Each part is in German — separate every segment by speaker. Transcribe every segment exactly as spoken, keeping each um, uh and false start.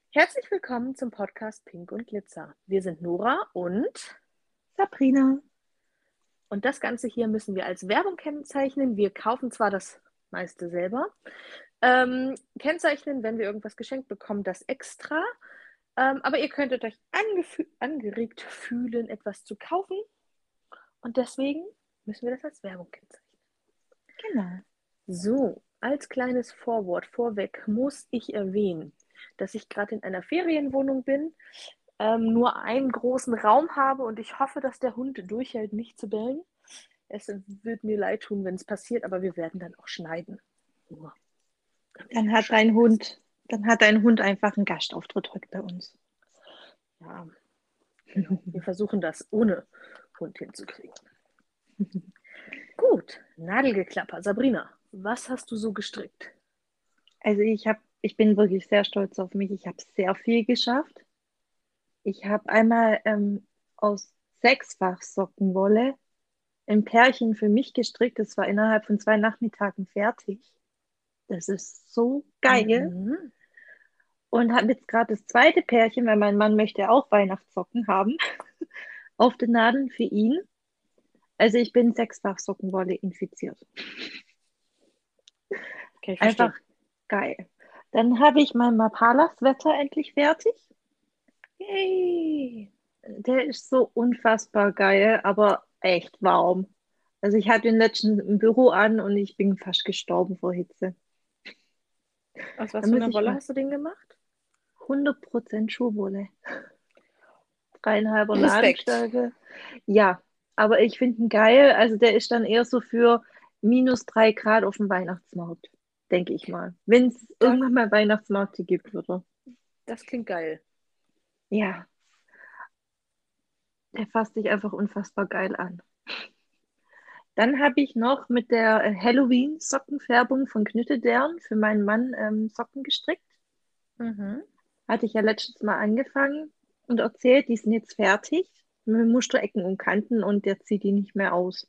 Speaker 1: Herzlich willkommen zum Podcast Pink und Glitzer. Wir sind Nora und
Speaker 2: Sabrina.
Speaker 1: und das Ganze hier müssen wir als Werbung kennzeichnen. Wir kaufen zwar das meiste selber, ähm, kennzeichnen, wenn wir irgendwas geschenkt bekommen, das extra. Ähm, aber ihr könntet euch angeregt fühlen, etwas zu kaufen. Und deswegen müssen wir das als Werbung kennzeichnen.
Speaker 2: Genau.
Speaker 1: So, als kleines Vorwort vorweg muss ich erwähnen, dass ich gerade in einer Ferienwohnung bin, ähm, nur einen großen Raum habe und ich hoffe, dass der Hund durchhält, nicht zu bellen. Es wird mir leid tun, wenn es passiert, aber wir werden dann auch schneiden. Nur, damit
Speaker 2: Dann
Speaker 1: ihr
Speaker 2: hat
Speaker 1: Bescheid
Speaker 2: dein
Speaker 1: wisst.
Speaker 2: Hund, dann hat dein Hund einfach einen Gastauftritt heute bei uns.
Speaker 1: Ja, genau. Wir versuchen das ohne Hund hinzukriegen. Gut, Nadelgeklapper. Sabrina, was hast du so gestrickt?
Speaker 2: Also ich habe, ich bin wirklich sehr stolz auf mich. Ich habe sehr viel geschafft. Ich habe einmal ähm, aus sechsfach Sockenwolle ein Pärchen für mich gestrickt. Das war innerhalb von zwei Nachmittagen fertig. Das ist so geil.
Speaker 1: Mhm.
Speaker 2: Und habe jetzt gerade das zweite Pärchen, weil mein Mann möchte auch Weihnachtssocken haben, auf den Nadeln für ihn. Also ich bin sechsfach Sockenwolle infiziert.
Speaker 1: Kann ich
Speaker 2: Einfach
Speaker 1: verstehen.
Speaker 2: geil. Dann habe ich mein Mapala-Sweater endlich fertig.
Speaker 1: Yay!
Speaker 2: Der ist so unfassbar geil, aber echt warm. Also ich hatte ihn letztens im Büro an und ich bin fast gestorben vor Hitze.
Speaker 1: Aus
Speaker 2: Da
Speaker 1: was für
Speaker 2: muss
Speaker 1: einer
Speaker 2: ich
Speaker 1: Wolle
Speaker 2: mal
Speaker 1: hast du den gemacht?
Speaker 2: hundert Prozent Schuhwolle, dreieinhalber
Speaker 1: Respekt.
Speaker 2: Nadelstärke. Ja, aber ich finde ihn geil. Also der ist dann eher so für minus drei Grad auf dem Weihnachtsmarkt, denke ich mal. Wenn es
Speaker 1: Da,
Speaker 2: irgendwann mal Weihnachtsmärkte gibt, oder?
Speaker 1: das klingt geil.
Speaker 2: Ja, der fasst sich einfach unfassbar geil an. Dann habe ich noch mit der äh, Halloween-Sockenfärbung von Knüttedern für meinen Mann ähm, Socken gestrickt.
Speaker 1: Mhm.
Speaker 2: Hatte ich ja letztes Mal angefangen und erzählt, die sind jetzt fertig mit Musterecken und Kanten und der zieht die nicht mehr aus.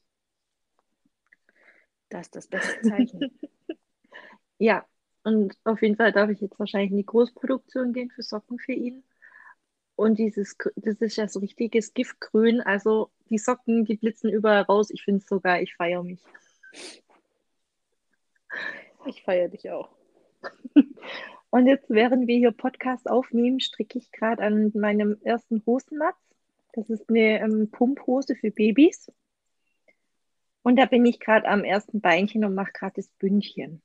Speaker 1: Das ist das beste Zeichen.
Speaker 2: Ja, und auf jeden Fall darf ich jetzt wahrscheinlich in die Großproduktion gehen für Socken für ihn. Und dieses, Gr- das ist ja so richtiges Giftgrün. Also die Socken, die blitzen überall raus. Ich finde es so geil, ich feiere mich.
Speaker 1: Ich feiere dich auch.
Speaker 2: Und jetzt, während wir hier Podcast aufnehmen, stricke ich gerade an meinem ersten Hosenmatz. Das ist eine ähm, Pumphose für Babys. Und da bin ich gerade am ersten Beinchen und mache gerade das Bündchen.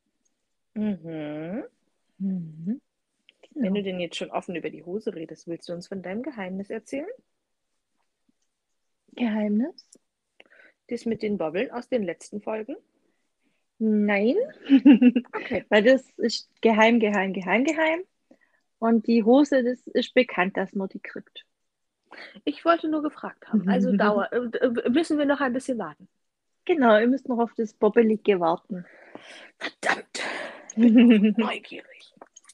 Speaker 1: Mhm.
Speaker 2: Mhm,
Speaker 1: Wenn du
Speaker 2: genau.
Speaker 1: denn jetzt schon offen über die Hose redest, willst du uns von deinem Geheimnis erzählen?
Speaker 2: Geheimnis?
Speaker 1: Das mit den Bobbeln aus den letzten Folgen?
Speaker 2: Nein,
Speaker 1: Okay.
Speaker 2: weil das ist geheim, geheim, geheim, geheim. Und die Hose, das ist bekannt, dass man die kriegt.
Speaker 1: Ich wollte nur gefragt haben. Also dauer, äh, äh, müssen wir noch ein bisschen warten.
Speaker 2: Genau, ihr müsst noch auf das Bobbelige warten.
Speaker 1: Verdammt. Ich bin noch so neugierig.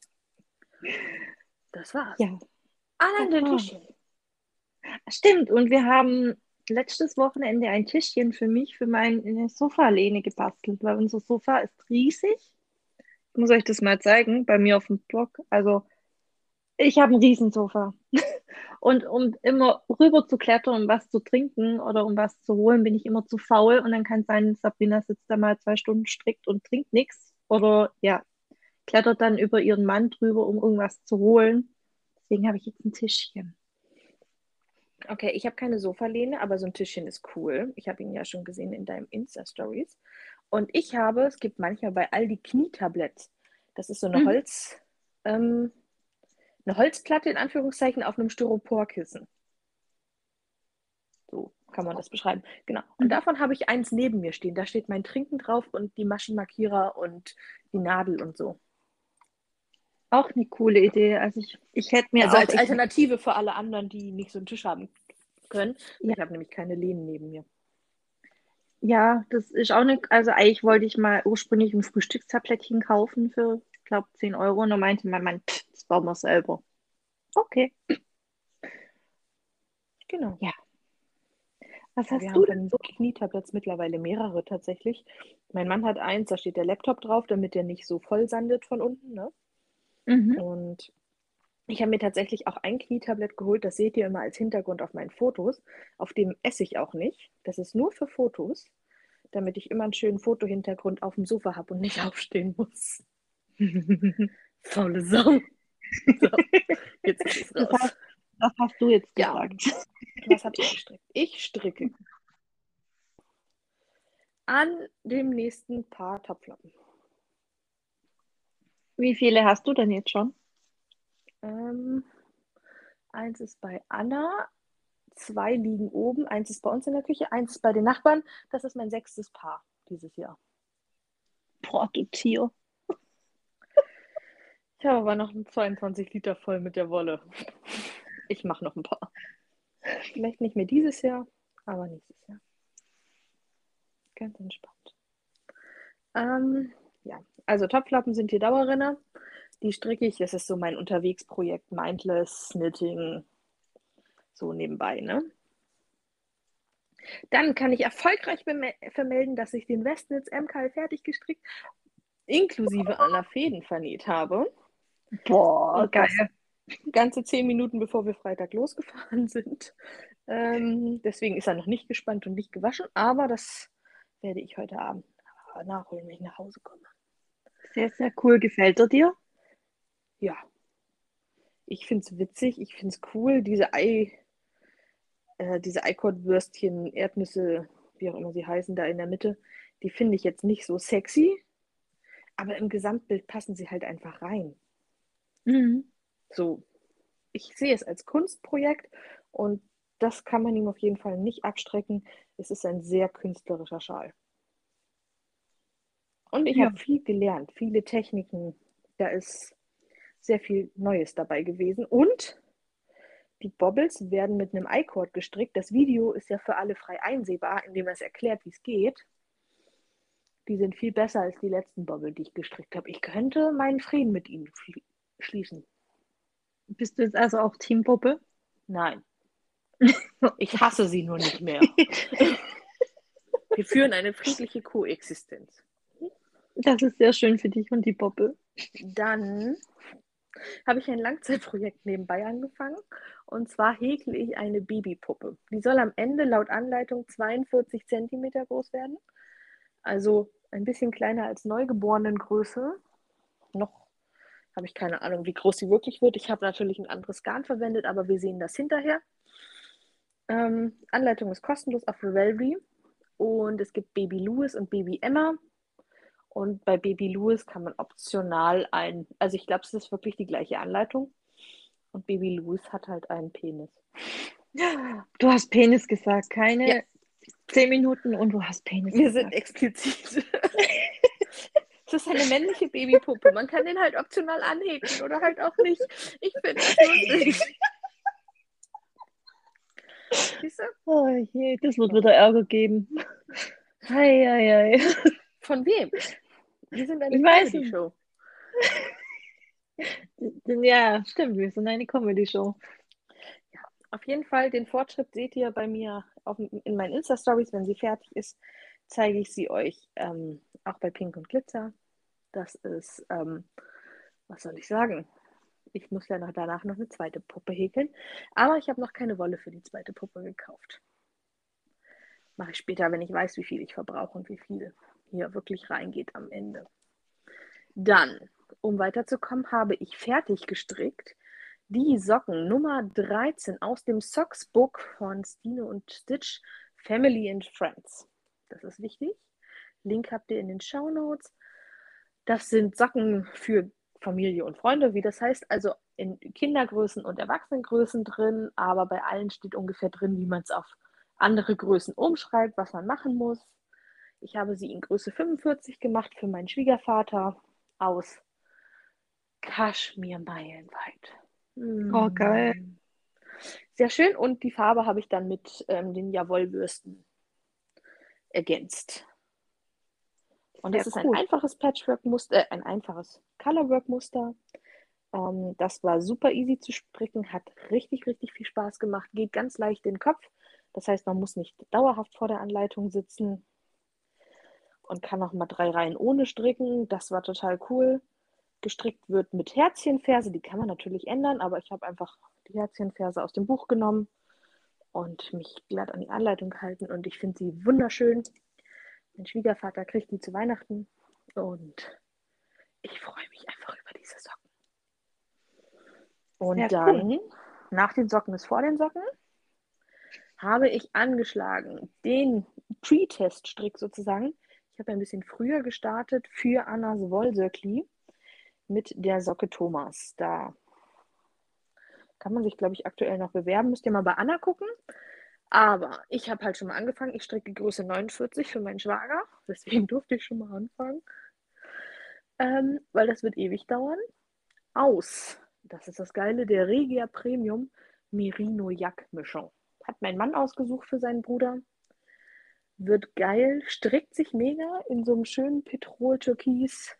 Speaker 1: Das war's.
Speaker 2: Ja,
Speaker 1: Allein
Speaker 2: das
Speaker 1: dein
Speaker 2: war's.
Speaker 1: Tischchen.
Speaker 2: Stimmt, und wir haben letztes Wochenende ein Tischchen für mich, für meine Sofalehne gebastelt, weil unser Sofa ist riesig. Ich muss euch das mal zeigen, bei mir auf dem Blog. Also, ich habe ein Riesensofa. Und um immer rüber zu klettern, um was zu trinken oder um was zu holen, bin ich immer zu faul. Und dann kann es sein, Sabrina sitzt da mal zwei Stunden strickt und trinkt nichts. Oder ja, klettert dann über ihren Mann drüber, um irgendwas zu holen. Deswegen habe ich jetzt ein Tischchen.
Speaker 1: Okay, ich habe keine Sofalehne, aber so ein Tischchen ist cool. Ich habe ihn ja schon gesehen in deinem Insta-Stories. Und ich habe, es gibt manchmal bei Aldi Knietabletts. Das ist so eine
Speaker 2: Mhm.
Speaker 1: Holz, ähm, eine Holzplatte in Anführungszeichen auf einem Styroporkissen. So kann man das beschreiben. Genau. Und
Speaker 2: Mhm.
Speaker 1: davon habe ich eins neben mir stehen. Da steht mein Trinken drauf und die Maschenmarkierer und die Nadel und so.
Speaker 2: Auch eine coole Idee. Also ich, ich hätte mir
Speaker 1: Also
Speaker 2: auch,
Speaker 1: als
Speaker 2: ich,
Speaker 1: Alternative für alle anderen, die nicht so einen Tisch haben können.
Speaker 2: ja,
Speaker 1: Ich habe nämlich keine Lehnen neben mir.
Speaker 2: ja, das ist auch eine, also eigentlich wollte ich mal ursprünglich ein Frühstückstablettchen kaufen für, ich glaube, zehn Euro. Und da meinte mein Mann, pff, das bauen wir selber. Okay,
Speaker 1: Genau.
Speaker 2: ja. Was
Speaker 1: Ja, wir
Speaker 2: hast
Speaker 1: haben
Speaker 2: du denn
Speaker 1: von
Speaker 2: so?
Speaker 1: Knietabletts mittlerweile mehrere tatsächlich. Mein Mann hat eins, da steht der Laptop drauf, damit der nicht so voll sandet von unten. Ne?
Speaker 2: Mhm.
Speaker 1: Und Ich habe mir tatsächlich auch ein Knietablett geholt, das seht ihr immer als Hintergrund auf meinen Fotos. Auf dem esse ich auch nicht. Das ist nur für Fotos, damit ich immer einen schönen Fotohintergrund auf dem Sofa habe und nicht aufstehen muss. Faule Sau. So, jetzt ist es
Speaker 2: Das
Speaker 1: raus.
Speaker 2: hast, das hast du jetzt
Speaker 1: Ja,
Speaker 2: gesagt.
Speaker 1: was habe ich gestrickt? Ich stricke an dem nächsten Paar Topflappen.
Speaker 2: Wie viele hast du denn jetzt schon?
Speaker 1: Ähm, eins ist bei Anna, zwei liegen oben, eins ist bei uns in der Küche, eins ist bei den Nachbarn. Das ist mein sechstes Paar dieses Jahr.
Speaker 2: Boah, du Tier.
Speaker 1: Ich habe aber noch zweiundzwanzig Liter voll mit der Wolle. Ich mache noch ein paar. Vielleicht nicht mehr dieses Jahr, aber nächstes Jahr. Ganz entspannt. Ähm, ja, also Topflappen sind die Dauerrenner. Die stricke ich. Das ist so mein Unterwegsprojekt, Mindless Knitting, so nebenbei, ne? Dann kann ich erfolgreich vermelden, dass ich den Westnitz M K L fertig gestrickt, inklusive aller Fäden vernäht habe.
Speaker 2: Boah,
Speaker 1: Und das
Speaker 2: geil.
Speaker 1: ganze zehn Minuten, bevor wir Freitag losgefahren sind. Ähm, deswegen ist er noch nicht gespannt und nicht gewaschen, aber das werde ich heute Abend nachholen, wenn ich nach Hause komme.
Speaker 2: Sehr, sehr cool. Gefällt er dir?
Speaker 1: Ja, ich finde es witzig, ich finde es cool, diese Ei, äh, diese Eikott-Würstchen, Erdnüsse, wie auch immer sie heißen, da in der Mitte, die finde ich jetzt nicht so sexy, aber im Gesamtbild passen sie halt einfach rein.
Speaker 2: Mhm.
Speaker 1: So, ich sehe es als Kunstprojekt und das kann man ihm auf jeden Fall nicht abstrecken. Es ist ein sehr künstlerischer Schal. Und ich
Speaker 2: Ja.
Speaker 1: habe viel gelernt, viele Techniken. Da ist sehr viel Neues dabei gewesen. Und die Bobbles werden mit einem I-Cord gestrickt. Das Video ist ja für alle frei einsehbar, indem er es erklärt, wie es geht. Die sind viel besser als die letzten Bobble, die ich gestrickt habe. Ich könnte meinen Frieden mit ihnen schließen.
Speaker 2: Bist du jetzt also auch Team Puppe?
Speaker 1: Nein, ich hasse sie nur nicht mehr. Wir führen eine friedliche Koexistenz.
Speaker 2: Das ist sehr schön für dich und die Puppe.
Speaker 1: Dann habe ich ein Langzeitprojekt nebenbei angefangen. Und zwar häkle ich eine Babypuppe. Die soll am Ende laut Anleitung zweiundvierzig Zentimeter groß werden. Also ein bisschen kleiner als Neugeborenengröße. Noch habe ich keine Ahnung, wie groß sie wirklich wird. Ich habe natürlich ein anderes Garn verwendet, aber wir sehen das hinterher. Ähm, Anleitung ist kostenlos auf Ravelry. Und es gibt Baby Louis und Baby Emma. Und bei Baby Louis kann man optional ein, also ich glaube, es ist wirklich die gleiche Anleitung. Und Baby Louis hat halt einen Penis.
Speaker 2: Du hast Penis gesagt,
Speaker 1: Ja,
Speaker 2: keine zehn Minuten und du hast Penis
Speaker 1: wir sind
Speaker 2: gesagt.
Speaker 1: explizit. Es ist eine männliche Babypuppe. Man kann den halt optional anhäkeln oder halt auch nicht. Ich finde das lustig. Siehst du?
Speaker 2: Oh je, das wird
Speaker 1: So.
Speaker 2: wieder Ärger geben. Hei, hei, hei.
Speaker 1: Von wem? Wir sind eine
Speaker 2: Ich weiß nicht.
Speaker 1: Comedy-Show.
Speaker 2: Ja, stimmt, wir sind eine Comedy-Show.
Speaker 1: Ja, auf jeden Fall, den Fortschritt seht ihr bei mir auf, in meinen Insta-Stories. Wenn sie fertig ist, zeige ich sie euch ähm, auch bei Pink und Glitzer. Das ist, ähm, was soll ich sagen? Ich muss ja noch danach noch eine zweite Puppe häkeln. Aber ich habe noch keine Wolle für die zweite Puppe gekauft. Mache ich später, wenn ich weiß, wie viel ich verbrauche und wie viel hier wirklich reingeht am Ende. Dann, um weiterzukommen, habe ich fertig gestrickt die Socken Nummer dreizehn aus dem Socks Book von Stine und Stitch Family and Friends. Das ist wichtig. Link habt ihr in den Shownotes. Das sind Socken für Familie und Freunde, wie das heißt, also in Kindergrößen und Erwachsenengrößen drin, aber bei allen steht ungefähr drin, wie man es auf andere Größen umschreibt, was man machen muss. Ich habe sie in Größe fünfundvierzig gemacht für meinen Schwiegervater aus Kaschmir meilenweit.
Speaker 2: Oh, geil.
Speaker 1: Mm. Sehr schön und die Farbe habe ich dann mit ähm, den Jawollbürsten ergänzt. Und
Speaker 2: Sehr
Speaker 1: das ist ein
Speaker 2: cool.
Speaker 1: einfaches Patchwork-Muster, äh, ein einfaches Colorwork-Muster. Ähm, das war super easy zu stricken, hat richtig, richtig viel Spaß gemacht, geht ganz leicht in den Kopf. Das heißt, man muss nicht dauerhaft vor der Anleitung sitzen und kann auch mal drei Reihen ohne stricken. Das war total cool. gestrickt wird mit Herzchenferse. Die kann man natürlich ändern, aber ich habe einfach die Herzchenferse aus dem Buch genommen und mich glatt an die Anleitung gehalten und ich finde sie wunderschön. Mein Schwiegervater kriegt die zu Weihnachten und ich freue mich einfach über diese Socken. Und
Speaker 2: Sehr cool.
Speaker 1: dann, nach den Socken ist vor den Socken, habe ich angeschlagen den Pre-Test-Strick sozusagen. Ich habe ein bisschen früher gestartet für Annas Wollsöckli mit der Socke Thomas. Da kann man sich, glaube ich, aktuell noch bewerben. Müsst ihr mal bei Anna gucken. Aber ich habe halt schon mal angefangen. Ich stricke Größe neunundvierzig für meinen Schwager. Deswegen durfte ich schon mal anfangen. Ähm, weil das wird ewig dauern. Aus, das ist das Geile, der Regia Premium Merino Jack Mischung. Hat mein Mann ausgesucht für seinen Bruder. Wird geil, strickt sich mega in so einem schönen Petrol-Türkis.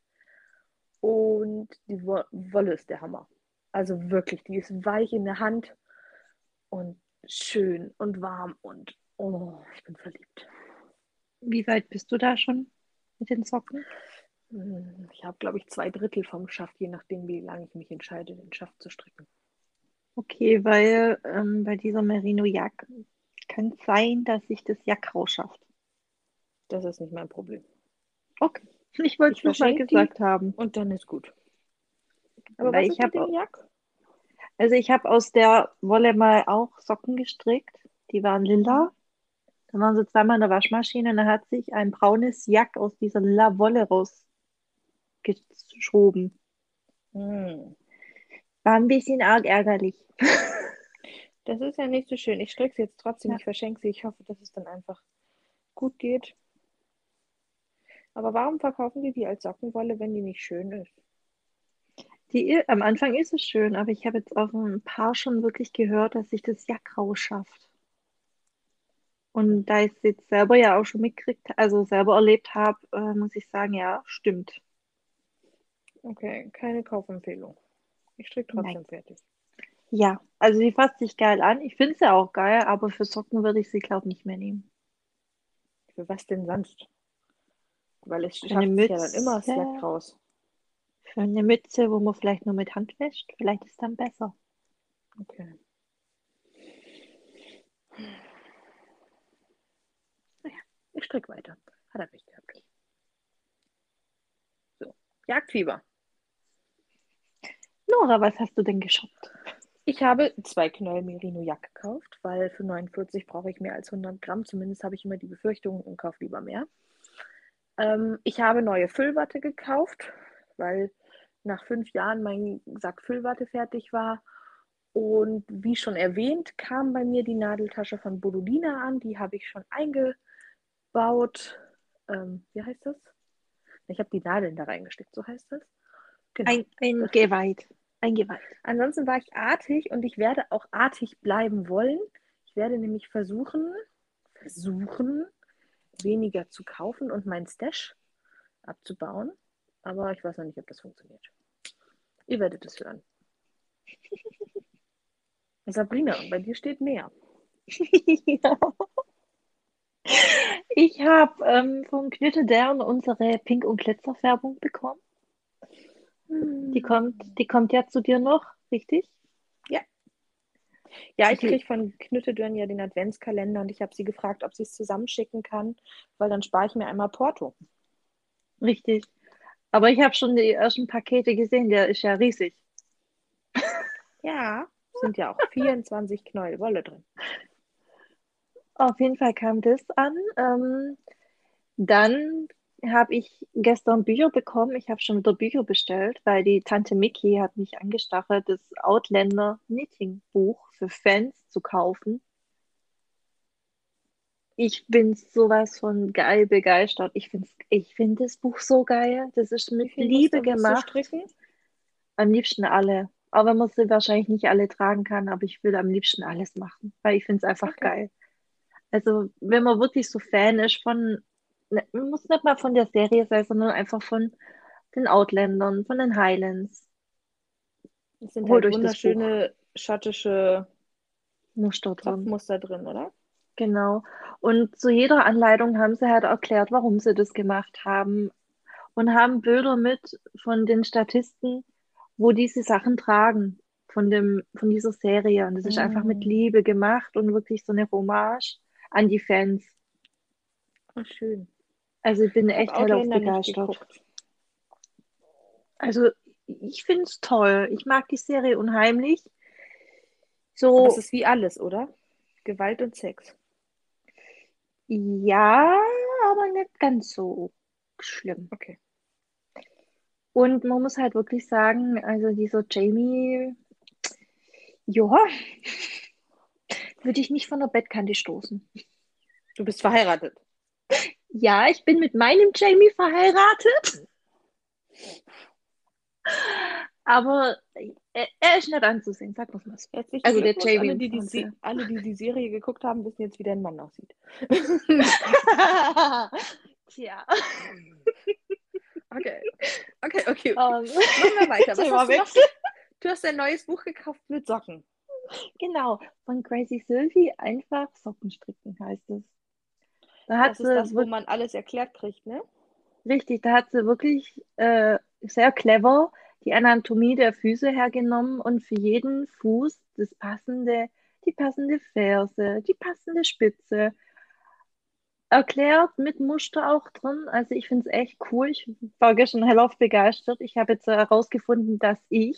Speaker 1: Und die Wolle ist der Hammer. Also wirklich, die ist weich in der Hand und schön und warm und oh, ich bin verliebt.
Speaker 2: Wie weit bist du da schon mit den Socken?
Speaker 1: Ich habe, glaube ich, zwei Drittel vom Schaft, je nachdem, wie lange ich mich entscheide, den Schaft zu stricken.
Speaker 2: Okay, weil ähm, bei dieser Merino Jack kann es sein, dass sich das Jack rausschafft.
Speaker 1: Das ist nicht mein Problem.
Speaker 2: Okay, ich wollte
Speaker 1: Ich
Speaker 2: es nur mal
Speaker 1: verschenke die
Speaker 2: gesagt haben,
Speaker 1: und dann ist gut. Aber
Speaker 2: weil
Speaker 1: was
Speaker 2: ich
Speaker 1: ist mit dem
Speaker 2: habe,
Speaker 1: Jack?
Speaker 2: also ich habe aus der Wolle mal auch Socken gestrickt. Die waren lila.
Speaker 1: Mhm.
Speaker 2: Da waren sie zweimal in der Waschmaschine und da hat sich ein braunes Jack aus dieser lila Wolle rausgeschoben.
Speaker 1: Hm.
Speaker 2: War ein bisschen arg ärgerlich.
Speaker 1: Das ist ja nicht so schön. Ich stricke sie jetzt trotzdem,
Speaker 2: Ja.
Speaker 1: ich verschenke sie. Ich hoffe, dass es dann einfach gut geht. Aber warum verkaufen die die als Sockenwolle, wenn die nicht schön ist?
Speaker 2: Die, am Anfang ist es schön, aber ich habe jetzt auf ein paar schon wirklich gehört, dass sich das Jack rausschafft. Und da ich es jetzt selber ja auch schon mitgekriegt, also selber erlebt habe, äh, muss ich sagen, ja, stimmt.
Speaker 1: Okay, keine Kaufempfehlung. Ich stricke
Speaker 2: Nein.
Speaker 1: trotzdem fertig.
Speaker 2: Ja, also die fasst sich geil an. Ich finde sie ja auch geil, aber für Socken würde ich sie, glaube ich, nicht mehr nehmen.
Speaker 1: Für was denn sonst? Weil es
Speaker 2: Für eine
Speaker 1: schafft sich ja dann immer das Jack
Speaker 2: Mütze,
Speaker 1: raus.
Speaker 2: für eine Mütze, wo man vielleicht nur mit Hand wäscht, vielleicht ist dann besser.
Speaker 1: Okay. Naja, ich stricke weiter. Hat er mich gehabt. So, Jagdfieber.
Speaker 2: Nora, was hast du denn geshoppt?
Speaker 1: Ich habe zwei Knöll Merino Jack gekauft, weil für neunundvierzig brauche ich mehr als hundert Gramm. Zumindest habe ich immer die Befürchtung und kaufe lieber mehr. Ähm, ich habe neue Füllwatte gekauft, weil nach fünf Jahren mein Sack Füllwatte fertig war. Und wie schon erwähnt, kam bei mir die Nadeltasche von Bodolina an. Die habe ich schon eingebaut. Ähm, wie heißt das? Ich habe die Nadeln da reingesteckt, so heißt das. Genau.
Speaker 2: Ein, eingeweiht. Eingeweiht.
Speaker 1: Ansonsten war ich artig und ich werde auch artig bleiben wollen. Ich werde nämlich versuchen, versuchen, weniger zu kaufen und meinen Stash abzubauen. Aber ich weiß noch nicht, ob das funktioniert. Ihr werdet es hören. Sabrina, bei dir steht mehr.
Speaker 2: Ja. Ich habe ähm, von Knüttedern unsere Pink- und Glitzerfärbung bekommen. Die kommt,
Speaker 1: Hm.
Speaker 2: die kommt ja zu dir noch, richtig?
Speaker 1: Ja. Ja, ich
Speaker 2: Die,
Speaker 1: kriege von Knüttedörn ja den Adventskalender und ich habe sie gefragt, ob sie es zusammenschicken kann, weil dann spare ich mir einmal Porto.
Speaker 2: richtig. Aber ich habe schon die ersten Pakete gesehen, der ist ja riesig.
Speaker 1: Ja, sind ja auch vierundzwanzig Knäuel Wolle drin.
Speaker 2: Auf jeden Fall kam das an. Ähm, dann habe ich gestern Bücher bekommen. Ich habe schon wieder Bücher bestellt, weil die Tante Mickey hat mich angestachelt, das Outlander Knitting Buch für Fans zu kaufen. Ich bin sowas von geil begeistert. Ich finde ich find das Buch so geil. Das ist
Speaker 1: Wie
Speaker 2: mit
Speaker 1: viele
Speaker 2: Liebe
Speaker 1: Muster willst du
Speaker 2: gemacht.
Speaker 1: stricken?
Speaker 2: Am liebsten alle. Auch wenn man sie wahrscheinlich nicht alle tragen kann, aber ich will am liebsten alles machen, weil ich finde es einfach
Speaker 1: Okay.
Speaker 2: geil. Also, wenn man wirklich so Fan ist von, ne, man muss nicht mal von der Serie sein, sondern einfach von den Outlandern, von den Highlands.
Speaker 1: Es sind
Speaker 2: Holt
Speaker 1: halt
Speaker 2: euch das Buch.
Speaker 1: wunderschöne schottische
Speaker 2: Muster drin.
Speaker 1: Zopfmuster drin, oder?
Speaker 2: Genau. Und zu jeder Anleitung haben sie halt erklärt, warum sie das gemacht haben. und haben Bilder mit von den Statisten, wo diese Sachen tragen, von dem, von dieser Serie. Und das ist einfach mit
Speaker 1: Mm,
Speaker 2: Liebe gemacht und wirklich so eine Hommage an die Fans.
Speaker 1: oh, schön.
Speaker 2: Also ich bin
Speaker 1: Ich habe
Speaker 2: echt hellauf
Speaker 1: Outlander nicht
Speaker 2: begeistert.
Speaker 1: geguckt.
Speaker 2: Also ich finde es toll. Ich mag die Serie unheimlich.
Speaker 1: Aber es
Speaker 2: So,
Speaker 1: ist wie alles, oder? Gewalt und Sex.
Speaker 2: ja, aber nicht ganz so schlimm.
Speaker 1: Okay.
Speaker 2: Und man muss halt wirklich sagen, also dieser Jamie, ja, würde ich nicht von der Bettkante stoßen.
Speaker 1: Du bist verheiratet.
Speaker 2: Ja, ich bin mit meinem Jamie verheiratet, aber er, er ist nicht anzusehen, sag mal so.
Speaker 1: Herzlichen
Speaker 2: Also der
Speaker 1: Glückwunsch.
Speaker 2: Jamie
Speaker 1: Alle
Speaker 2: im
Speaker 1: die, die, Se-
Speaker 2: Fernseher.
Speaker 1: alle, die die Serie geguckt haben, wissen jetzt, wie dein Mann aussieht.
Speaker 2: Tja,
Speaker 1: Okay. Okay, okay, okay.
Speaker 2: ähm,
Speaker 1: Machen wir weiter. Was hast du noch?
Speaker 2: Themawechsel.
Speaker 1: ge- Du hast ein neues Buch gekauft mit Socken.
Speaker 2: Genau, von Crazy Sylvie einfach Socken stricken heißt es. Da hat
Speaker 1: Das
Speaker 2: sie
Speaker 1: ist das, wo
Speaker 2: wirklich,
Speaker 1: man alles erklärt kriegt, ne?
Speaker 2: richtig, da hat sie wirklich äh, sehr clever die Anatomie der Füße hergenommen und für jeden Fuß das passende, die passende Ferse, die passende Spitze erklärt mit Muster auch drin. Also ich finde es echt cool. Ich war gestern hellauf begeistert. Ich habe jetzt herausgefunden, dass ich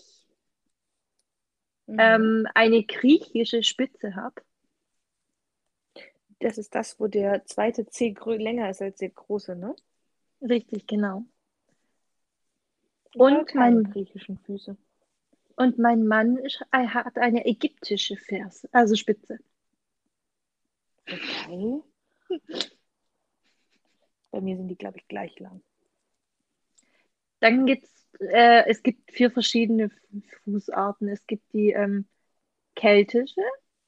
Speaker 1: Mhm.
Speaker 2: ähm, eine griechische Spitze habe.
Speaker 1: Das ist das, wo der zweite C grö- länger ist als der große, ne?
Speaker 2: Richtig, genau.
Speaker 1: Ich habe
Speaker 2: Und
Speaker 1: keine
Speaker 2: mein,
Speaker 1: griechischen Füße.
Speaker 2: und mein Mann ist, er hat eine ägyptische Ferse, also Spitze.
Speaker 1: Okay. Bei mir sind die, glaube ich, gleich lang.
Speaker 2: Dann gibt's, äh, es gibt vier verschiedene Fußarten. Es gibt die ähm, keltische,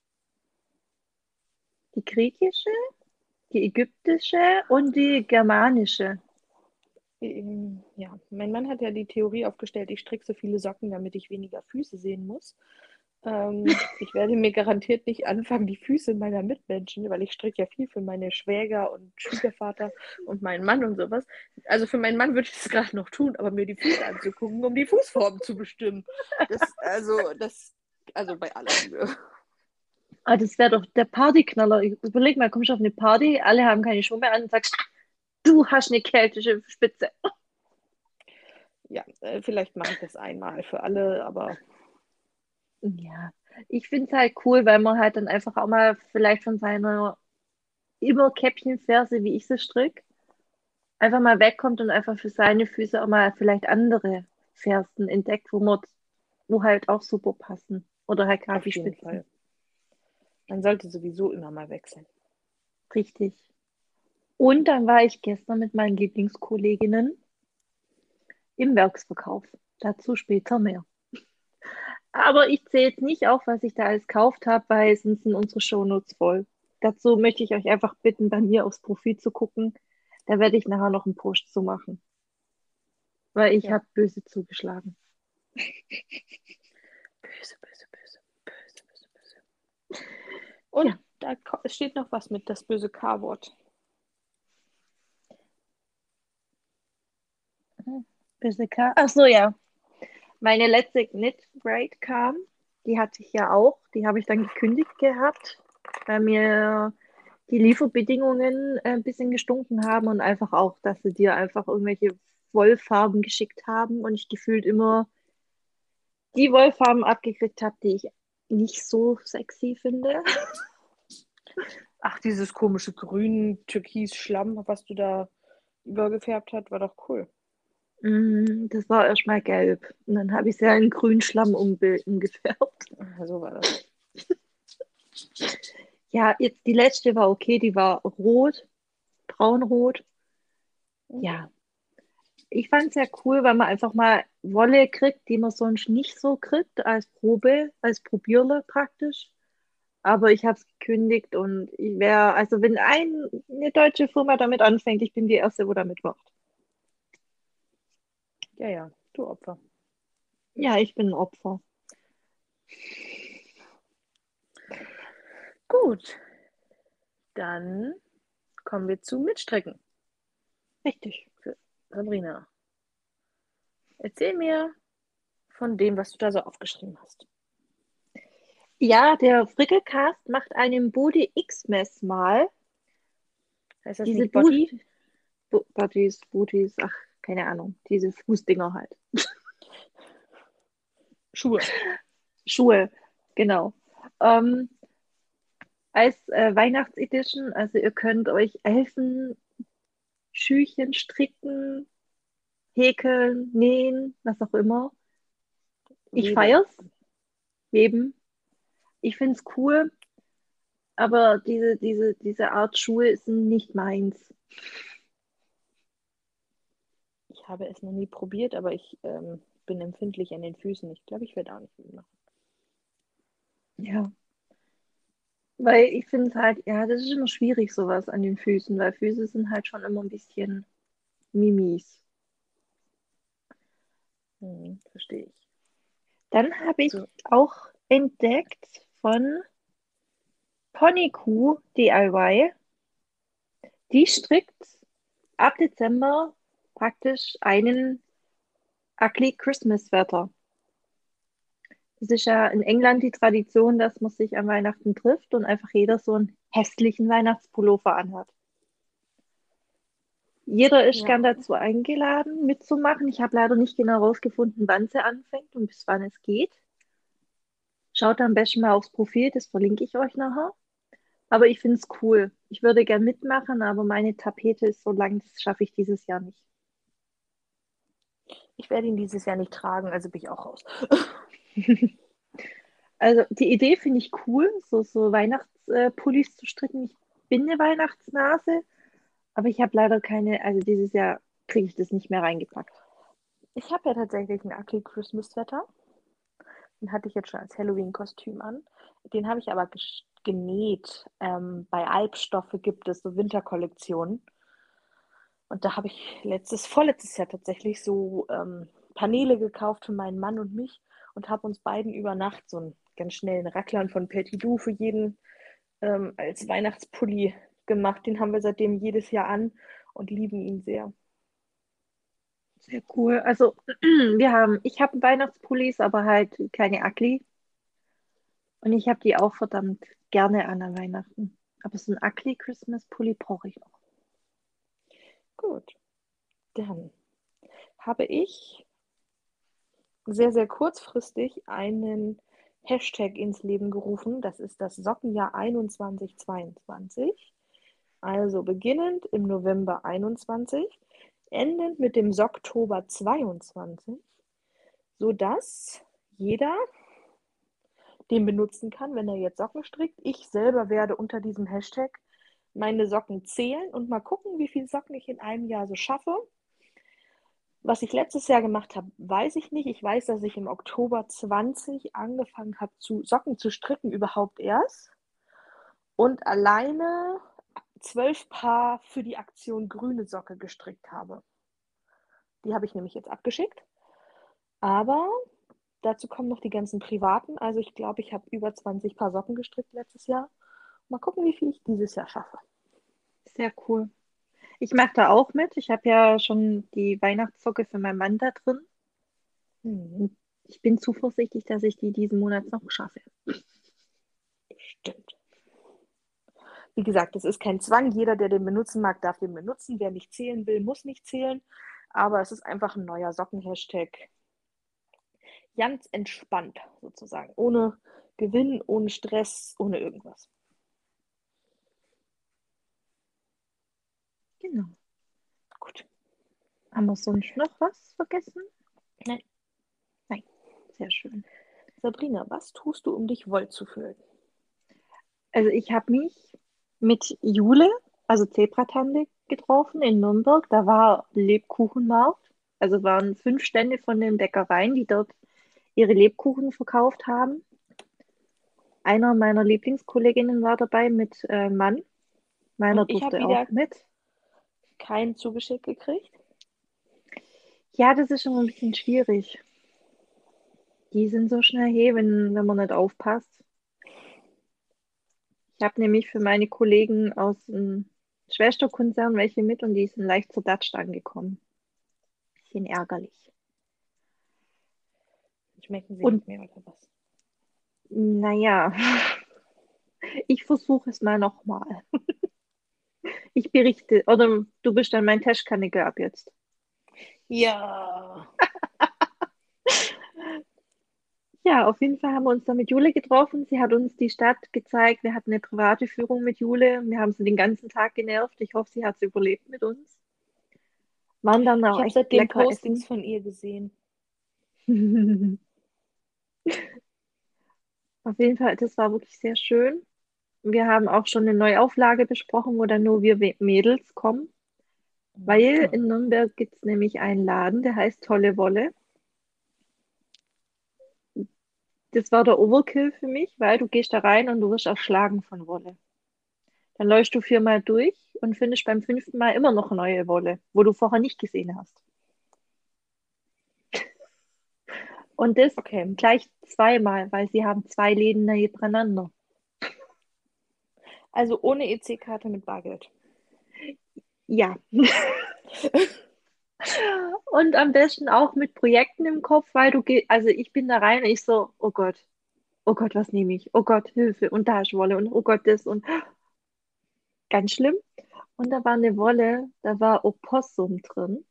Speaker 2: die griechische, die ägyptische und die germanische.
Speaker 1: Ähm, Ja, mein Mann hat ja die Theorie aufgestellt, ich stricke so viele Socken, damit ich weniger Füße sehen muss. Ähm, ich werde mir garantiert nicht anfangen, die Füße meiner Mitmenschen, weil ich stricke ja viel für meine Schwäger und Schwiegervater und meinen Mann und sowas. Also für meinen Mann würde ich das gerade noch tun, aber mir die Füße anzugucken, um die Fußform zu bestimmen. Das, also, das, also bei aller Liebe.
Speaker 2: Ah, das wäre doch der Partyknaller. Ich überleg mal, kommst du auf eine Party, alle haben keine Schuhe mehr an und sagst, du hast eine keltische Spitze.
Speaker 1: Ja, äh, vielleicht mache ich das einmal für alle, aber
Speaker 2: Ja, ich finde es halt cool, weil man halt dann einfach auch mal vielleicht von seiner Überkäppchenferse, wie ich sie stricke, einfach mal wegkommt und einfach für seine Füße auch mal vielleicht andere Fersen entdeckt, wo man, wo halt auch super passen. Oder halt gerade
Speaker 1: auf
Speaker 2: die
Speaker 1: jeden
Speaker 2: Spitzen.
Speaker 1: Fall. Man sollte sowieso immer mal wechseln.
Speaker 2: Richtig. Und dann war ich gestern mit meinen Lieblingskolleginnen im Werksverkauf. Dazu später mehr. Aber ich zähle jetzt nicht auf, was ich da alles gekauft habe, weil sonst sind unsere Shownotes voll. Dazu möchte ich euch einfach bitten, bei mir aufs Profil zu gucken. Da werde ich nachher noch einen Post zu machen, weil ich
Speaker 1: Ja,
Speaker 2: habe böse zugeschlagen.
Speaker 1: böse, böse, böse, böse, böse, böse. Und
Speaker 2: Ja,
Speaker 1: da steht noch was mit, das böse K-Wort.
Speaker 2: böse K. Ach so, ja. Meine letzte Knit Rate kam. Die hatte ich ja auch. Die habe ich dann gekündigt gehabt, weil mir die Lieferbedingungen äh, ein bisschen gestunken haben und einfach auch, dass sie dir einfach irgendwelche Wollfarben geschickt haben und ich gefühlt immer die Wollfarben abgekriegt habe, die ich nicht so sexy finde.
Speaker 1: Ach, dieses komische grün Türkis-Schlamm, was du da übergefärbt hast, war doch cool.
Speaker 2: Mm, das war erstmal gelb und dann habe ich es ja in Grünschlamm umbe- umgefärbt.
Speaker 1: Ah, so war das.
Speaker 2: Ja, jetzt die letzte war okay, die war rot, braunrot.
Speaker 1: Mhm.
Speaker 2: Ja, ich fand es ja cool, weil man einfach mal Wolle kriegt, die man sonst nicht so kriegt, als Probe, als Probierle praktisch. Aber ich habe es gekündigt und ich wäre, also wenn ein, eine deutsche Firma damit anfängt, ich bin die Erste, wo damit macht.
Speaker 1: Ja, ja, du Opfer.
Speaker 2: Ja, ich bin ein Opfer.
Speaker 1: Gut, dann kommen wir zu Mitstricken
Speaker 2: Richtig.
Speaker 1: für Sabrina. Erzähl mir von dem, was du da so aufgeschrieben hast.
Speaker 2: Ja, der Frickelcast macht einen Body X-Mess mal.
Speaker 1: Heißt das
Speaker 2: Diese
Speaker 1: nicht
Speaker 2: Bu
Speaker 1: Body?
Speaker 2: Bu Bodies, Booties, ach, keine Ahnung, diese Fußdinger halt.
Speaker 1: Schuhe.
Speaker 2: Schuhe, genau. Ähm, als äh, Weihnachtsedition, also ihr könnt euch helfen, Schüchen stricken, häkeln, nähen, was auch immer. Ich
Speaker 1: Weben.
Speaker 2: feier's, weben. Ich find's cool, aber diese, diese, diese Art Schuhe sind nicht meins.
Speaker 1: Ich habe es noch nie probiert, aber ich ähm, bin empfindlich an den Füßen. Ich glaube, ich werde auch nicht mitmachen.
Speaker 2: Ja, weil ich finde es halt, ja, das ist immer schwierig, sowas an den Füßen, weil Füße sind halt schon immer ein bisschen Mimis.
Speaker 1: Hm, verstehe ich.
Speaker 2: Dann habe ich
Speaker 1: So,
Speaker 2: auch entdeckt von Ponykuh D I Y. Die strickt ab Dezember praktisch einen Ugly Christmas Sweater. Es ist ja in England die Tradition, dass man sich an Weihnachten trifft und einfach jeder so einen hässlichen Weihnachtspullover anhat. Jeder ist gern
Speaker 1: ja,
Speaker 2: dazu eingeladen, mitzumachen. Ich habe leider nicht genau herausgefunden, wann sie anfängt und bis wann es geht. Schaut am besten mal aufs Profil, das verlinke ich euch nachher. Aber ich finde es cool. Ich würde gern mitmachen, aber meine Tapete ist so lang, das schaffe ich dieses Jahr nicht.
Speaker 1: ich werde ihn dieses Jahr nicht tragen, also bin ich auch raus.
Speaker 2: Also die Idee finde ich cool, so, so Weihnachtspullis zu stricken. Ich bin eine Weihnachtsnase, aber ich habe leider keine, also dieses Jahr kriege ich das nicht mehr reingepackt.
Speaker 1: Ich habe ja tatsächlich ein Ugly Christmas Sweater. Den hatte ich jetzt schon als Halloween-Kostüm an. Den habe ich aber genäht. Ähm, bei Alpstoffe gibt es so Winterkollektionen. Und da habe ich letztes, vorletztes Jahr tatsächlich so ähm, Paneele gekauft für meinen Mann und mich und habe uns beiden über Nacht so einen ganz schnellen Racklern von Petit Du für jeden ähm, als Weihnachtspulli gemacht. Den haben wir seitdem jedes Jahr an und lieben ihn sehr.
Speaker 2: Sehr cool. Also wir haben, ich habe Weihnachtspullis, aber halt keine Ugly. Und ich habe die auch verdammt gerne an an Weihnachten. Aber so ein Ugly Christmas Pulli brauche ich noch.
Speaker 1: Gut, dann habe ich sehr, sehr kurzfristig einen Hashtag ins Leben gerufen. Das ist das Sockenjahr einundzwanzig zweiundzwanzig. Also beginnend im November einundzwanzig, endend mit dem Socktober zweiundzwanzig, sodass jeder den benutzen kann, wenn er jetzt Socken strickt. Ich selber werde unter diesem Hashtag meine Socken zählen und mal gucken, wie viele Socken ich in einem Jahr so schaffe. Was ich letztes Jahr gemacht habe, weiß ich nicht. Ich weiß, dass ich im Oktober zwanzig angefangen habe, zu Socken zu stricken, überhaupt erst. Und alleine zwölf Paar für die Aktion grüne Socke gestrickt habe. Die habe ich nämlich jetzt abgeschickt. Aber dazu kommen noch die ganzen privaten. Also ich glaube, ich habe über zwanzig Paar Socken gestrickt letztes Jahr. Mal gucken, wie viel ich dieses Jahr schaffe.
Speaker 2: Sehr cool. Ich mache da auch mit. Ich habe ja schon die Weihnachtssocke für meinen Mann da drin.
Speaker 1: Hm,
Speaker 2: Und ich bin zuversichtlich, dass ich die diesen Monat noch schaffe.
Speaker 1: stimmt. Wie gesagt, es ist kein Zwang. Jeder, der den benutzen mag, darf den benutzen. Wer nicht zählen will, muss nicht zählen. Aber es ist einfach ein neuer Socken-Hashtag. Ganz entspannt sozusagen. Ohne Gewinn, ohne Stress, ohne irgendwas.
Speaker 2: Genau.
Speaker 1: Gut.
Speaker 2: Haben wir sonst noch was vergessen?
Speaker 1: Nein.
Speaker 2: Nein. Sehr schön.
Speaker 1: Sabrina, was tust du, um dich wohl zu fühlen?
Speaker 2: Also ich habe mich mit Jule, also Zebratante, getroffen in Nürnberg. Da war Lebkuchenmarkt. Also waren fünf Stände von den Bäckereien, die dort ihre Lebkuchen verkauft haben. Einer meiner Lieblingskolleginnen war dabei mit äh, Mann. Meiner
Speaker 1: Und ich habe
Speaker 2: durfte auch
Speaker 1: wieder
Speaker 2: mit.
Speaker 1: keinen zugeschickt gekriegt.
Speaker 2: Ja, das ist immer ein bisschen schwierig. Die sind so schnell he, wenn, wenn man nicht aufpasst. Ich habe nämlich für meine Kollegen aus dem Schwesterkonzern welche mit und die sind leicht zerdatscht angekommen. Bisschen ärgerlich.
Speaker 1: Schmecken sie
Speaker 2: Und
Speaker 1: nicht mehr oder was?
Speaker 2: naja, ich versuche es mal nochmal. Ich berichte, oder du bist dann mein Testkandidat ab jetzt.
Speaker 1: Ja.
Speaker 2: Ja, auf jeden Fall haben wir uns dann mit Jule getroffen. Sie hat uns die Stadt gezeigt. Wir hatten eine private Führung mit Jule. Wir haben sie den ganzen Tag genervt. Ich hoffe, sie hat es überlebt mit uns. Waren dann
Speaker 1: Ich
Speaker 2: auch
Speaker 1: habe
Speaker 2: echt
Speaker 1: seitdem
Speaker 2: lecker
Speaker 1: Postings
Speaker 2: essen.
Speaker 1: von ihr gesehen.
Speaker 2: Auf jeden Fall, das war wirklich sehr schön. Wir haben auch schon eine Neuauflage besprochen, wo dann nur wir We- Mädels kommen. Weil
Speaker 1: Mhm.
Speaker 2: in Nürnberg gibt es nämlich einen Laden, der heißt Tolle Wolle. Das war der Overkill für mich, weil du gehst da rein und du wirst erschlagen von Wolle. Dann läufst du viermal durch und findest beim fünften Mal immer noch neue Wolle, wo du vorher nicht gesehen hast. Und das
Speaker 1: Okay.
Speaker 2: gleich zweimal, weil sie haben zwei Läden nebeneinander.
Speaker 1: Also ohne E C-Karte mit Bargeld.
Speaker 2: Ja. Und am besten auch mit Projekten im Kopf, weil du gehst, also ich bin da rein und ich so, oh Gott, oh Gott, was nehme ich? Oh Gott, Hilfe. Und da ist Wolle und oh Gott, das und ganz schlimm. Und da war eine Wolle, da war Opossum drin.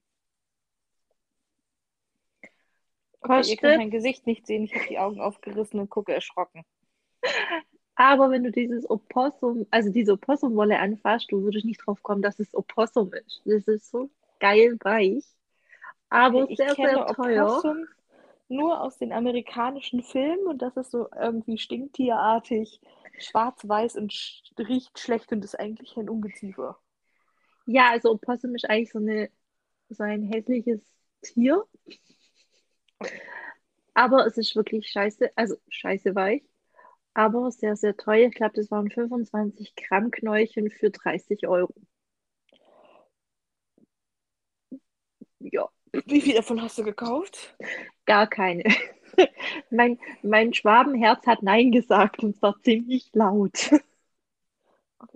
Speaker 1: Okay, ihr könnt
Speaker 2: Kostet,
Speaker 1: mein Gesicht nicht sehen. Ich habe die Augen aufgerissen und gucke erschrocken.
Speaker 2: aber wenn du dieses Opossum, also diese Opossumwolle anfasst, du würdest nicht drauf kommen, dass es Opossum ist. Das ist so geil weich,
Speaker 1: Okay,
Speaker 2: aber
Speaker 1: ich
Speaker 2: sehr, sehr
Speaker 1: kenne
Speaker 2: teuer.
Speaker 1: Opossum nur aus den amerikanischen Filmen und das ist so irgendwie stinktierartig, schwarz-weiß und sch riecht schlecht und ist eigentlich ein Ungeziefer.
Speaker 2: Ja, also Opossum ist eigentlich so eine, so ein hässliches Tier,
Speaker 1: Okay.
Speaker 2: aber es ist wirklich scheiße, also scheiße weich, aber sehr, sehr teuer. Ich glaube, das waren fünfundzwanzig Gramm Knäulchen für dreißig Euro. Ja,
Speaker 1: Wie viel davon hast du gekauft?
Speaker 2: gar keine. Mein, mein Schwabenherz hat Nein gesagt und zwar ziemlich laut.
Speaker 1: Okay,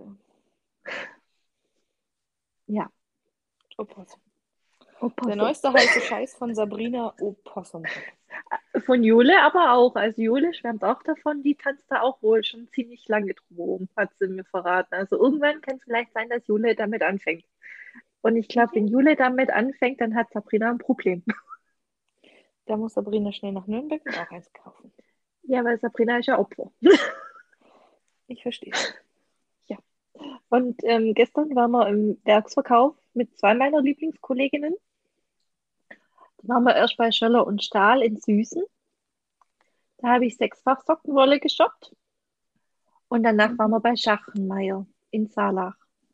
Speaker 2: Ja,
Speaker 1: Opossum. Der
Speaker 2: Opossum.
Speaker 1: neueste heiße Scheiß von Sabrina, Opossumwolle.
Speaker 2: Von Jule aber auch. Also Jule schwärmt auch davon, die tanzt da auch wohl schon ziemlich lange drum herum, hat sie mir verraten. Also irgendwann kann es vielleicht sein, dass Jule damit anfängt. Und ich glaube,
Speaker 1: Mhm.
Speaker 2: wenn Jule damit anfängt, dann hat Sabrina ein Problem.
Speaker 1: Da muss Sabrina schnell nach Nürnberg und auch eins kaufen.
Speaker 2: Ja, weil Sabrina ist ja Opfer.
Speaker 1: Ich verstehe.
Speaker 2: Ja. Und ähm, gestern waren wir im Werksverkauf mit zwei meiner Lieblingskolleginnen. Da waren wir erst bei Schöller und Stahl in Süßen. Da habe ich sechsfach Sockenwolle geshoppt. Und danach waren
Speaker 1: Mhm.
Speaker 2: wir bei Schachenmeier in Saalach.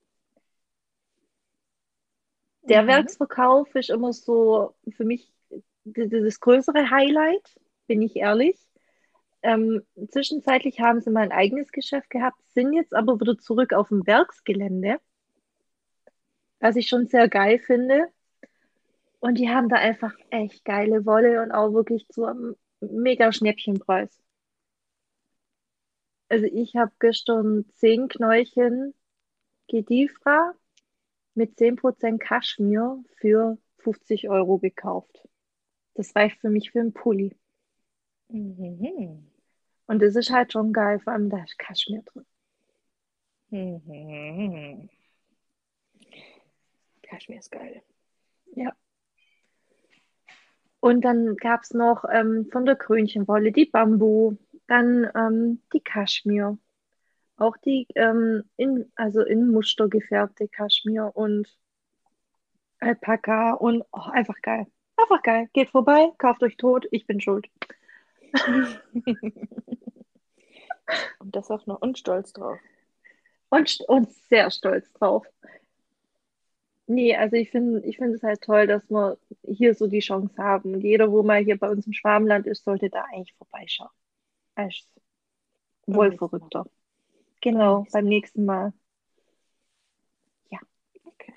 Speaker 2: Der
Speaker 1: Mhm.
Speaker 2: Werksverkauf ist immer so für mich d- d- das größere Highlight, bin ich ehrlich. Ähm, zwischenzeitlich haben sie mal ein eigenes Geschäft gehabt, sind jetzt aber wieder zurück auf dem Werksgelände, was ich schon sehr geil finde. Und die haben da einfach echt geile Wolle und auch wirklich zu einem mega Schnäppchenpreis. Also ich habe gestern zehn Knäulchen Gedifra mit zehn Prozent Kaschmir für fünfzig Euro gekauft. Das reicht für mich für einen Pulli.
Speaker 1: Mhm.
Speaker 2: Und das ist halt schon geil, vor allem da ist Kaschmir drin.
Speaker 1: Mhm. Kaschmir ist geil.
Speaker 2: Ja. Und dann gab es noch ähm, von der Krönchenwolle die Bambu, dann ähm, die Kaschmir, auch die ähm, in, also in Muster gefärbte Kaschmir und Alpaka und oh, einfach geil. Einfach geil. Geht vorbei, kauft euch tot, ich bin schuld.
Speaker 1: Und das auch noch und stolz drauf.
Speaker 2: Und, und sehr stolz drauf. Nee, also ich finde, ich finde es halt toll, dass wir hier so die Chance haben. Und jeder, wo mal hier bei uns im Schwabenland ist, sollte da eigentlich vorbeischauen. Als
Speaker 1: Beim nächsten Mal.
Speaker 2: Wohlverrückter.
Speaker 1: Beim
Speaker 2: Genau,
Speaker 1: nächsten
Speaker 2: beim
Speaker 1: Mal.
Speaker 2: nächsten Mal. Ja.
Speaker 1: Okay.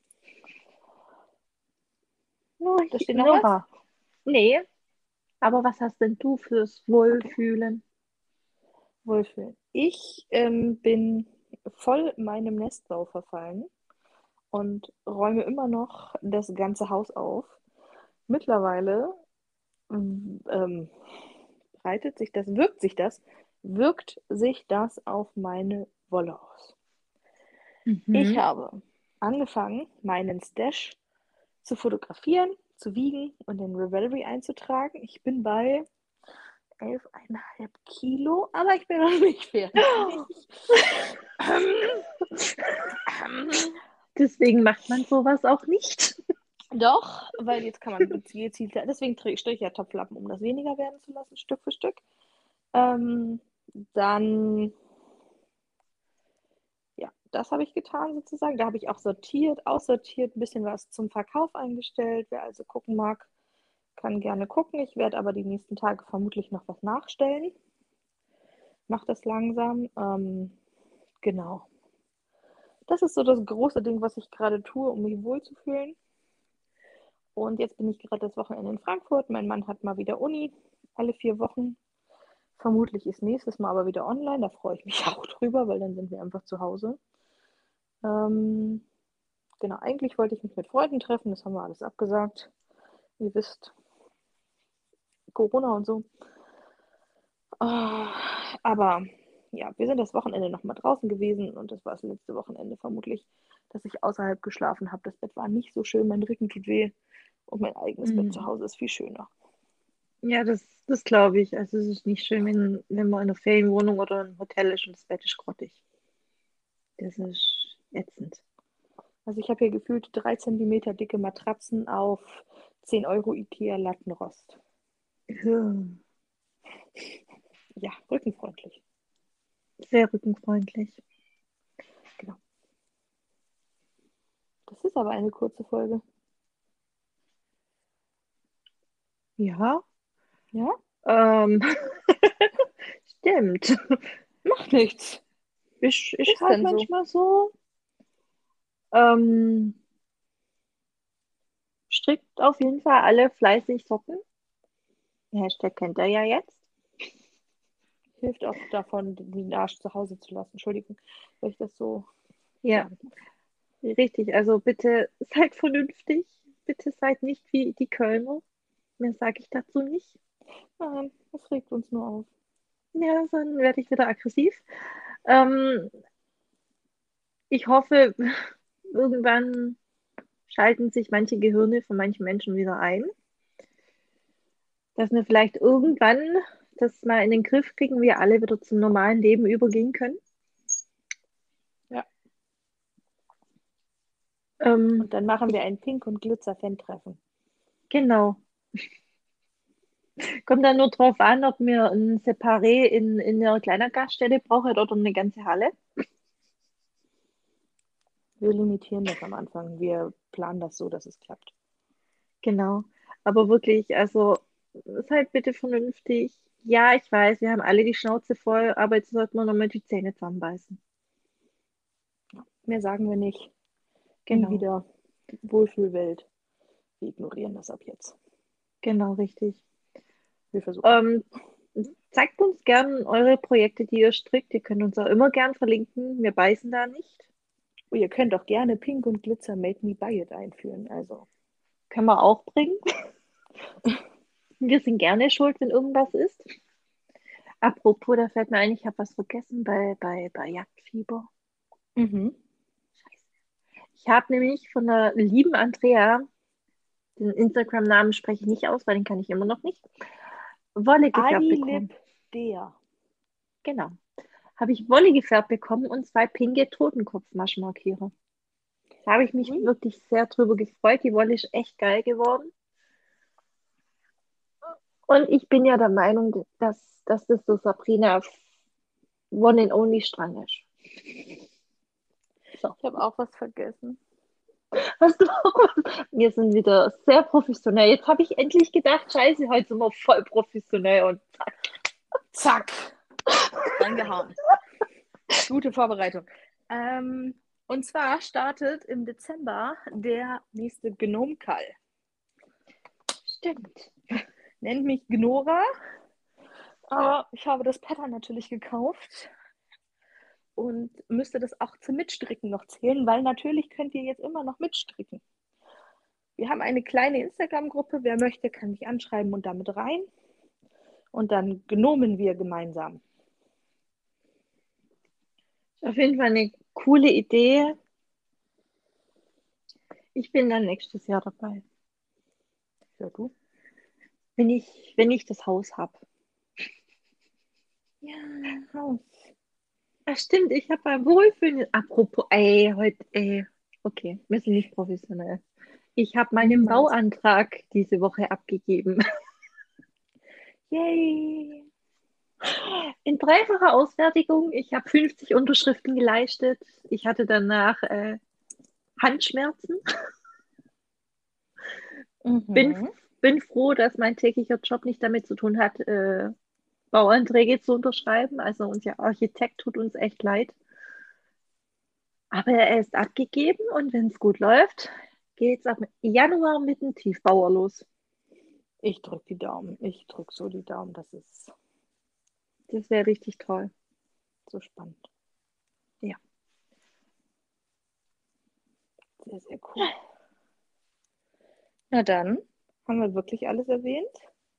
Speaker 2: Nur
Speaker 1: Da
Speaker 2: hier-
Speaker 1: steht noch was?
Speaker 2: Nora. Nee, aber was hast denn du fürs
Speaker 1: Okay.
Speaker 2: Wohlfühlen?
Speaker 1: Wohlfühlen. Ich ähm, bin voll meinem Nestbau verfallen und räume immer noch das ganze Haus auf. Mittlerweile ähm, breitet sich das, wirkt sich das, wirkt sich das auf meine Wolle aus. Ich
Speaker 2: Mhm.
Speaker 1: habe angefangen, meinen Stash zu fotografieren, zu wiegen und in Ravelry einzutragen. Ich bin bei elf Komma fünf Kilo, aber ich bin noch nicht fertig. Ähm, ähm,
Speaker 2: Deswegen macht man sowas auch nicht.
Speaker 1: Doch, weil jetzt kann man gezielt, deswegen stelle ich ja Topflappen, um das weniger werden zu lassen, Stück für Stück. Ähm, dann, ja, das habe ich getan sozusagen. Da habe ich auch sortiert, aussortiert, ein bisschen was zum Verkauf eingestellt. Wer also gucken mag, kann gerne gucken. Ich werde aber die nächsten Tage vermutlich noch was nachstellen. Mach das langsam. Ähm, genau. Das ist so das große Ding, was ich gerade tue, um mich wohlzufühlen. Und jetzt bin ich gerade das Wochenende in Frankfurt. Mein Mann hat mal wieder Uni, alle vier Wochen. Vermutlich ist nächstes Mal aber wieder online. Da freue ich mich auch drüber, weil dann sind wir einfach zu Hause. Ähm, genau, eigentlich wollte ich mich mit Freunden treffen. Das haben wir alles abgesagt. Ihr wisst, Corona und so. Oh, aber ja, wir sind das Wochenende noch mal draußen gewesen und das war das letzte Wochenende vermutlich, dass ich außerhalb geschlafen habe. Das Bett war nicht so schön, mein Rücken tut weh und mein eigenes Bett zu
Speaker 2: Mhm.
Speaker 1: Hause ist viel schöner.
Speaker 2: Ja, das, das glaube ich. Also es ist nicht schön, wenn, wenn man in einer Ferienwohnung oder im Hotel ist und das Bett ist grottig. Das ist ätzend.
Speaker 1: Also ich habe hier gefühlt drei Zentimeter dicke Matratzen auf zehn Euro Ikea Lattenrost.
Speaker 2: Ja,
Speaker 1: Ja, rückenfreundlich.
Speaker 2: sehr rückenfreundlich.
Speaker 1: Genau. Das ist aber eine kurze Folge.
Speaker 2: Ja,
Speaker 1: Ja,
Speaker 2: ähm, stimmt.
Speaker 1: macht nichts.
Speaker 2: Ich, ich
Speaker 1: Ist
Speaker 2: halt
Speaker 1: denn so.
Speaker 2: manchmal so. Ähm, strickt auf jeden Fall alle fleißig Socken. Hashtag kennt er ja jetzt.
Speaker 1: Hilft auch davon, den Arsch zu Hause zu lassen. Entschuldigung, wenn ich das so
Speaker 2: Ja,
Speaker 1: sagen muss.
Speaker 2: richtig. Also bitte seid vernünftig. Bitte seid nicht wie die Kölner. Mehr sage ich dazu nicht.
Speaker 1: Nein, das regt uns nur auf.
Speaker 2: Ja, dann werde ich wieder aggressiv. Ähm, ich hoffe, irgendwann schalten sich manche Gehirne von manchen Menschen wieder ein, dass wir vielleicht irgendwann das mal in den Griff kriegen, wir alle wieder zum normalen Leben übergehen können.
Speaker 1: Ja.
Speaker 2: Ähm,
Speaker 1: Und dann machen wir
Speaker 2: ich,
Speaker 1: ein Pink- und Glitzer-Fan-Treffen.
Speaker 2: genau. Kommt dann nur drauf an, ob mir ein Separé in, in einer kleinen Gaststätte braucht oder eine ganze Halle.
Speaker 1: Wir limitieren das am Anfang. Wir planen das so, dass es klappt.
Speaker 2: Genau. Aber wirklich, also seid bitte vernünftig. Ja, ich weiß, wir haben alle die Schnauze voll, aber jetzt sollten wir nochmal die Zähne zusammenbeißen.
Speaker 1: Mehr sagen wir nicht. Nie
Speaker 2: Genau,
Speaker 1: wieder Wohlfühlwelt. Wir ignorieren das ab jetzt.
Speaker 2: genau, richtig.
Speaker 1: Wir versuchen.
Speaker 2: Ähm, zeigt uns gern eure Projekte, die ihr strickt. Ihr könnt uns auch immer gern verlinken. Wir beißen da nicht.
Speaker 1: Oh, ihr könnt auch gerne Pink und Glitzer Made Me Buy It einführen. Also,
Speaker 2: Können wir auch bringen. Wir sind gerne schuld, wenn irgendwas ist. Apropos, da fällt mir ein, ich habe was vergessen bei, bei, bei Jagdfieber.
Speaker 1: mhm.
Speaker 2: Ich habe nämlich von der lieben Andrea, den Instagram-Namen spreche ich nicht aus, weil den kann ich immer noch nicht, Wolle gefärbt bekommen.
Speaker 1: Anilip der.
Speaker 2: Genau. Habe ich Wolle gefärbt bekommen und zwei pinke Totenkopfmaschenmarkierer. Da habe ich mich
Speaker 1: Ui.
Speaker 2: wirklich sehr drüber gefreut. Die Wolle ist echt geil geworden. Und ich bin ja der Meinung, dass, dass das so Sabrina One and Only Strang ist. So,
Speaker 1: Ich habe auch was vergessen.
Speaker 2: hast du auch was? Wir sind wieder sehr professionell. Jetzt habe ich endlich gedacht, scheiße, heute sind wir voll professionell und zack.
Speaker 1: Zack. Reingehauen. Gute Vorbereitung. Ähm, und zwar startet im Dezember der nächste Gnome-Call.
Speaker 2: Stimmt.
Speaker 1: Nennt mich Gnora, aber ich habe das Pattern natürlich gekauft und müsste das auch zum Mitstricken noch zählen, weil natürlich könnt ihr jetzt immer noch mitstricken. Wir haben eine kleine Instagram-Gruppe. Wer möchte, kann mich anschreiben und damit rein. Und dann gnomen wir gemeinsam.
Speaker 2: Auf jeden Fall eine coole Idee. Ich bin dann nächstes Jahr dabei,
Speaker 1: Ja, du?
Speaker 2: wenn ich, wenn ich das Haus habe.
Speaker 1: Ja, Haus.
Speaker 2: Ah, stimmt, ich habe beim Wohlfühlen, apropos, ey, heute, ey, okay, wir sind nicht professionell. Ich habe meinen
Speaker 1: Niemals.
Speaker 2: Bauantrag diese Woche abgegeben.
Speaker 1: Yay.
Speaker 2: In dreifacher Ausfertigung. Ich habe fünfzig Unterschriften geleistet. Ich hatte danach äh, Handschmerzen. Bin,
Speaker 1: Mhm.
Speaker 2: bin froh, dass mein täglicher Job nicht damit zu tun hat, äh, Bauanträge zu unterschreiben. Also unser Architekt tut uns echt leid. Aber er ist abgegeben und wenn es gut läuft, geht es ab Januar mit dem Tiefbauer los.
Speaker 1: Ich drücke die Daumen. Ich drücke so die Daumen. Das ist
Speaker 2: Das wäre richtig toll.
Speaker 1: so spannend.
Speaker 2: Ja.
Speaker 1: Sehr, sehr cool. Na dann haben wir wirklich alles erwähnt.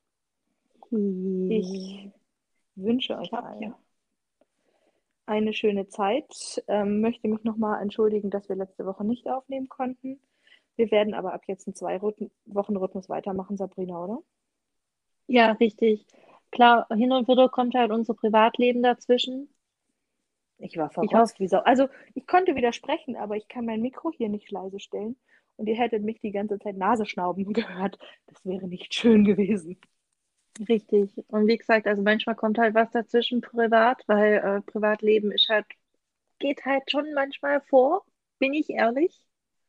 Speaker 1: Ich wünsche
Speaker 2: Ich
Speaker 1: euch
Speaker 2: glaube, ja.
Speaker 1: allen eine schöne Zeit. Ähm, möchte mich nochmal entschuldigen, dass wir letzte Woche nicht aufnehmen konnten. Wir werden aber ab jetzt einen Zwei-Wochen-Rhythmus weitermachen, Sabrina, oder?
Speaker 2: Ja, richtig. Klar, hin und wieder kommt halt unser Privatleben dazwischen.
Speaker 1: Ich war
Speaker 2: Ich hoffe,
Speaker 1: verrotzt wie Sau. Also ich konnte widersprechen, aber ich kann mein Mikro hier nicht leise stellen. Und ihr hättet mich die ganze Zeit Nasenschnauben gehört. Das wäre nicht schön gewesen.
Speaker 2: richtig. Und wie gesagt, also manchmal kommt halt was dazwischen privat, weil äh, Privatleben ist halt, geht halt schon manchmal vor, bin ich ehrlich.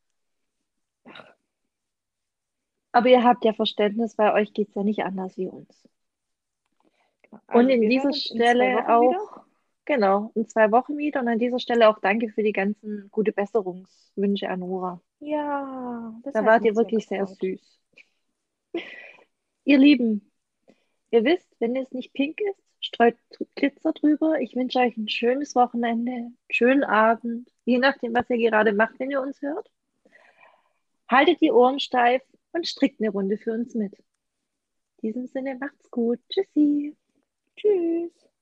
Speaker 2: Aber ihr habt ja Verständnis, weil euch geht es ja nicht anders wie uns. Und
Speaker 1: Also
Speaker 2: in
Speaker 1: wir hören
Speaker 2: dieser
Speaker 1: uns in zwei
Speaker 2: Stelle
Speaker 1: Wochen wieder.
Speaker 2: auch, genau, in zwei Wochen wieder. Und an dieser Stelle auch danke für die ganzen gute Besserungswünsche an Nora.
Speaker 1: Ja, das
Speaker 2: Da
Speaker 1: hat
Speaker 2: wart ihr
Speaker 1: mich sehr
Speaker 2: wirklich sehr
Speaker 1: gefreut.
Speaker 2: süß. Ihr Lieben, ihr wisst, wenn es nicht pink ist, streut Glitzer drüber. Ich wünsche euch ein schönes Wochenende, einen schönen Abend, je nachdem, was ihr gerade macht, wenn ihr uns hört. Haltet die Ohren steif und strickt eine Runde für uns mit. In diesem Sinne, macht's gut. Tschüssi.
Speaker 1: Tschüss.